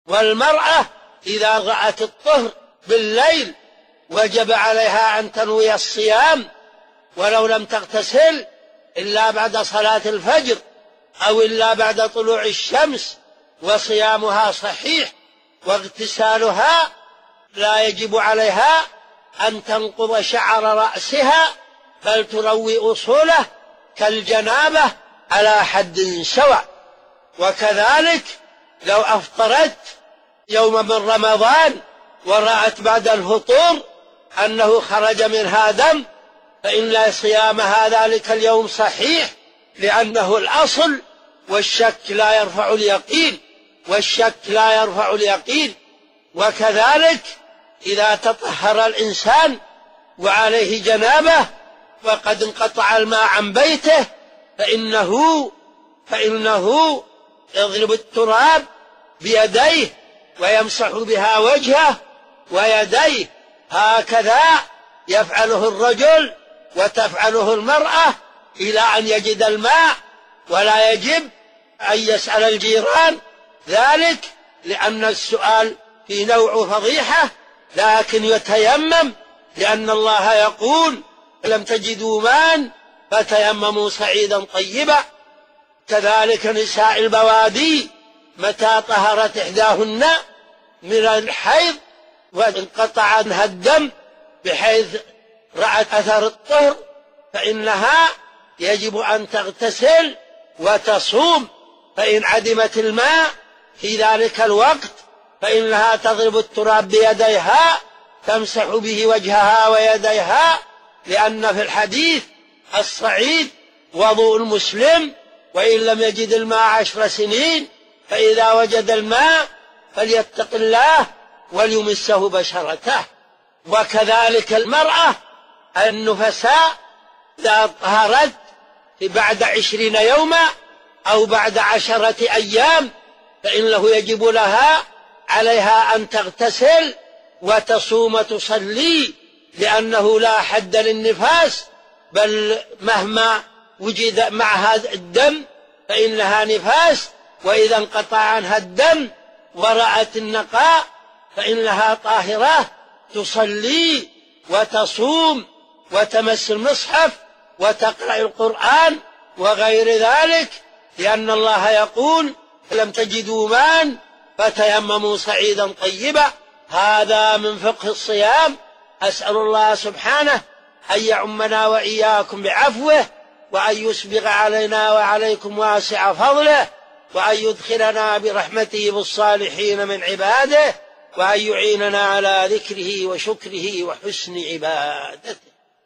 والمرأة إذا رأت الطهر بالليل وجب عليها أن تنوي الصيام ولو لم تغتسل إلا بعد صلاة الفجر أو إلا بعد طلوع الشمس، وصيامها صحيح. واغتسالها لا يجب عليها أن تنقض شعر رأسها، بل تروي أصوله كالجنابة على حد سواء. وكذلك لو أفطرت يوم من رمضان ورأت بعد الفطور أنه خرج منها دم، فإن صيامها ذلك اليوم صحيح، لأنه الأصل والشك لا يرفع اليقين، والشك لا يرفع اليقين. وكذلك إذا تطهر الإنسان وعليه جنابه وقد انقطع الماء عن بيته فإنه يضرب التراب بيديه ويمسح بها وجهه ويديه، هكذا يفعله الرجل وتفعله المرأة إلى أن يجد الماء. ولا يجب أن يسأل الجيران ذلك، لأن السؤال في نوع فضيحة، لكن يتيمم، لأن الله يقول: لم تجدوا ماء فتيمموا صعيدا طيبا. كذلك نساء البوادي متى طهرت إحداهن من الحيض وانقطع عنها الدم بحيث رأت أثر الطهر، فإنها يجب أن تغتسل وتصوم. فإن عدمت الماء في ذلك الوقت فإنها تضرب التراب بيديها تمسح به وجهها ويديها، لأن في الحديث: الصعيد وضوء المسلم وإن لم يجد الماء 10 سنين، فإذا وجد الماء فليتق الله وليمسه بشرته. وكذلك المرأة النفساء إذا طهرت بعد 20 يوما أو بعد 10 أيام فإنه يجب عليها أن تغتسل وتصوم تصلي، لأنه لا حد للنفاس، بل مهما وجد معها الدم فإنها نفاس. وإذا انقطع عنها الدم ورأت النقاء فإنها طاهرة، تصلي وتصوم وتمس المصحف وتقرأ القرآن وغير ذلك، لأن الله يقول: لم تجدوا ماء فتيمموا صعيدا طيبا. هذا من فقه الصيام. أسأل الله سبحانه أن يعمنا وإياكم بعفوه، وأن يسبغ علينا وعليكم واسع فضله، وأن يدخلنا برحمته بالصالحين من عباده، وأن يعيننا على ذكره وشكره وحسن عبادته.